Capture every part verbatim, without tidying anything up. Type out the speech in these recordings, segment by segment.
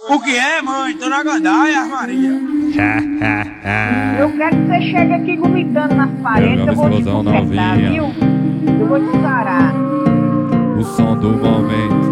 O que é, mãe? Tô na gandaia, Maria. Eu quero que você chegue aqui vomitando nas paredes, eu vou te consertar, viu? Eu vou te sarar. O som do momento.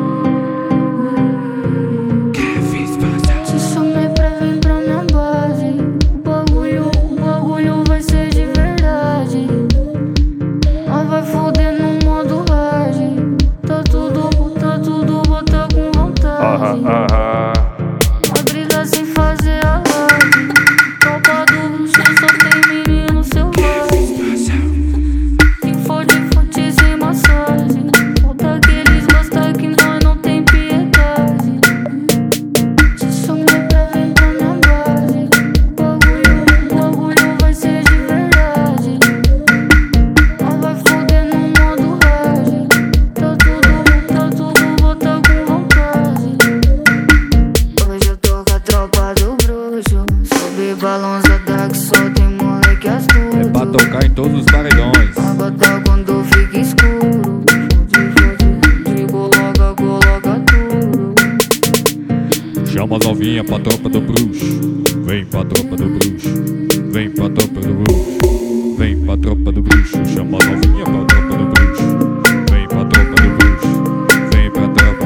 Se sumir pra vir pra minha base, o bagulho, o bagulho vai ser de verdade. Nós vai foder no modo hard. Tá tudo, tá tudo, bota com vontade. A brisa sem fazer alarde. Tropa do bruxo, só tem menino selvagem. Quem for de fonte sem massagem, falta que eles gostam que nós não tem piedade. Se sumir pra vir pra minha base, o bagulho, o bagulho vai ser de verdade. Nós vai foder no modo hard. Tá tudo, tá tudo, bota com vontade. Hoje eu tô com a tropa do bruxo. Sobe balançada que só tem moleque É astuto. pra tocar em todos os paredões. Agora quando fica escuro, fode, fode, de coloca, coloca tudo. Chama as novinhas pra tropa do bruxo. Vem pra tropa do bruxo. Vem pra tropa do bruxo. Vem pra tropa do bruxo. Chama as novinhas pra tropa do bruxo. Vem pra tropa do bruxo. Vem pra tropa.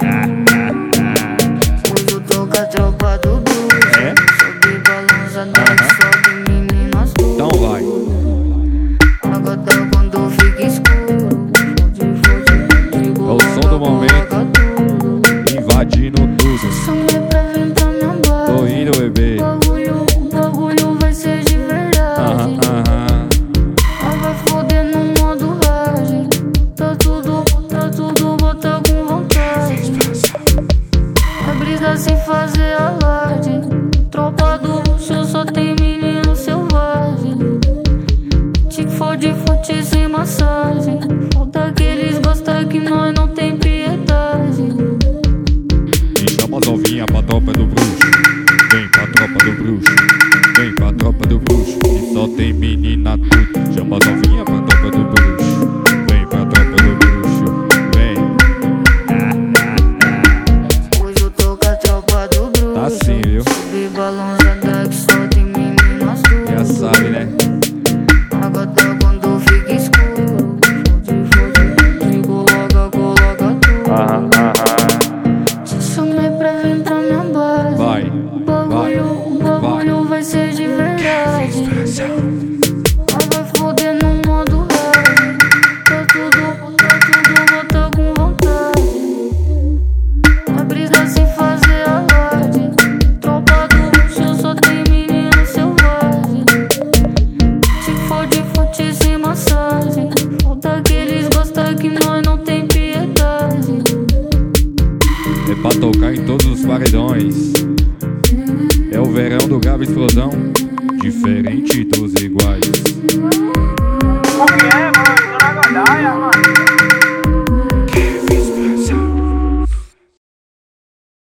Hoje eu tô com a tropa do bruxo. É? Sobe balançada que sobe meninas tudo. Então vai. Agora quando fica escuro, fode, fode, de É o coloca, som do momento. coloca tudo. Invadindo tudo. Sumir pra vir pra minha base. Tô indo, bebê. O bagulho, o bagulho vai ser de verdade. Aham, aham. Nós vai foder no modo hard. Tá tudo, tá tudo, bota com vontade. A brisa sem fazer alarde. Tropa do luxo, só tem menino selvagem. Te fode, fode sem massagem. Falta que eles gostam que nós não tem piedade. E chama as novinhas pra tropa do bruxo. Vem pra tropa do bruxo. Vem pra tropa do bruxo. Que só tem menina tudo. Chama as novinhas pra tropa do bruxo. Vem pra tropa do bruxo. Vem. Hoje eu tô com a tropa do bruxo. Tá assim, viu? Sobe balançada que só tem meninas tudo. Já sabe, né? Agora quando fica escuro, fode, fode, de coloca, coloca tudo. Se sumir pra vir pra minha base, Vai. o bagulho, o bagulho vai ser de verdade. Nós vai foder no modo hard. Tá tudo, tá tudo, bota com vontade. A brisa sem fazer alarde. Tropa do luxo, só tem menino selvagem. Se fode, fode sem massagem. Falta que eles gostam que nós não tem piedade. É pra tocar em todos os paredões. É o verão do grave explosão. Diferente dos iguais.